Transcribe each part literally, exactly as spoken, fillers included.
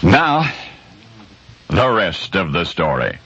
Now, the rest of the story.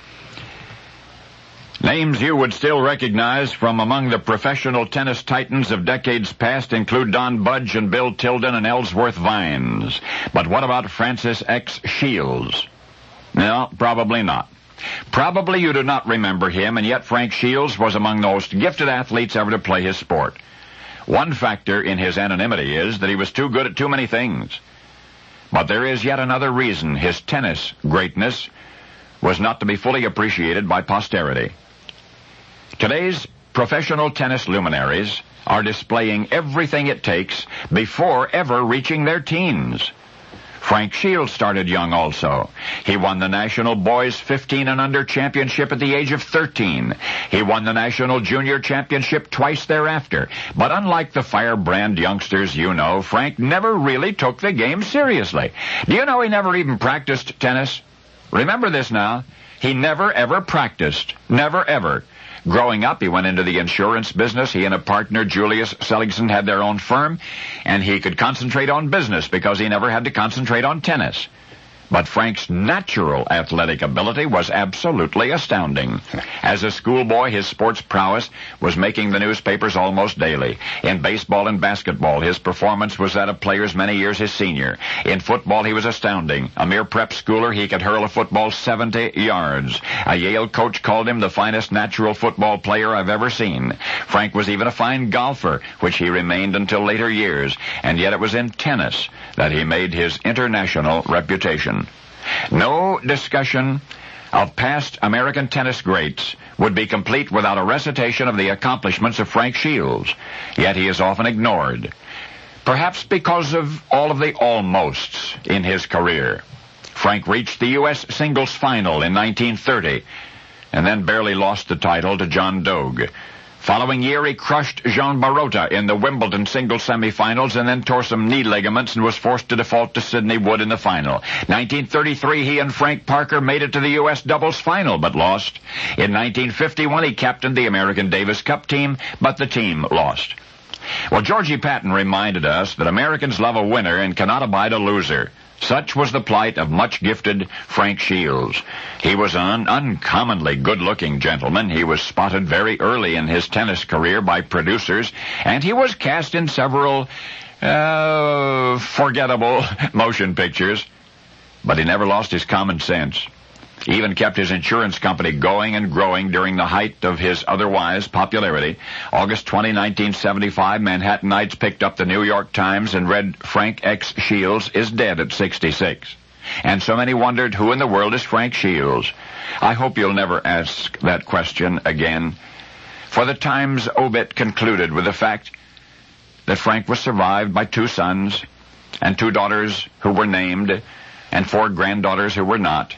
Names you would still recognize from among the professional tennis titans of decades past include Don Budge and Bill Tilden and Ellsworth Vines. But what about Francis X. Shields? No, probably not. Probably you do not remember him, and yet Frank Shields was among the most gifted athletes ever to play his sport. One factor in his anonymity is that he was too good at too many things. But there is yet another reason his tennis greatness was not to be fully appreciated by posterity. Today's professional tennis luminaries are displaying everything it takes before ever reaching their teens. Frank Shields started young also. He won the National Boys fifteen and under championship at the age of thirteen. He won the National Junior Championship twice thereafter. But unlike the firebrand youngsters you know, Frank never really took the game seriously. Do you know he never even practiced tennis? Remember this now. He never ever practiced. Never ever. Growing up, he went into the insurance business. He and a partner, Julius Seligson, had their own firm, and he could concentrate on business because he never had to concentrate on tennis. But Frank's natural athletic ability was absolutely astounding. As a schoolboy, his sports prowess was making the newspapers almost daily. In baseball and basketball, his performance was that of players many years his senior. In football, he was astounding. A mere prep schooler, he could hurl a football seventy yards. A Yale coach called him the finest natural football player I've ever seen. Frank was even a fine golfer, which he remained until later years, and yet it was in tennis that he made his international reputation. No discussion of past American tennis greats would be complete without a recitation of the accomplishments of Frank Shields, yet he is often ignored, perhaps because of all of the almosts in his career. Frank reached the U S singles final in nineteen thirty, and then barely lost the title to John Dogue. Following year, he crushed Jean Barota in the Wimbledon singles semifinals and then tore some knee ligaments and was forced to default to Sidney Wood in the final. nineteen thirty-three, he and Frank Parker made it to the U S doubles final, but lost. In nineteen fifty-one, he captained the American Davis Cup team, but the team lost. Well, Georgie Patton reminded us that Americans love a winner and cannot abide a loser. Such was the plight of much-gifted Frank Shields. He was an uncommonly good-looking gentleman. He was spotted very early in his tennis career by producers, and he was cast in several uh, forgettable motion pictures. But he never lost his common sense. He even kept his insurance company going and growing during the height of his otherwise popularity. August twentieth, nineteen seventy-five, Manhattanites picked up the New York Times and read Frank X. Shields is dead at sixty-six. And so many wondered, who in the world is Frank Shields? I hope you'll never ask that question again. For the Times obit concluded with the fact that Frank was survived by two sons and two daughters who were named and four granddaughters who were not.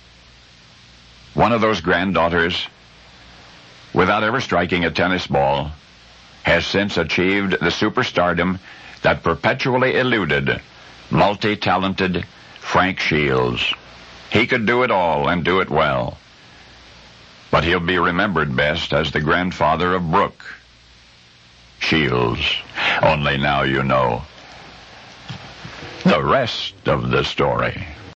One of those granddaughters, without ever striking a tennis ball, has since achieved the superstardom that perpetually eluded multi-talented Frank Shields. He could do it all and do it well, but he'll be remembered best as the grandfather of Brooke Shields. Only now you know the rest of the story.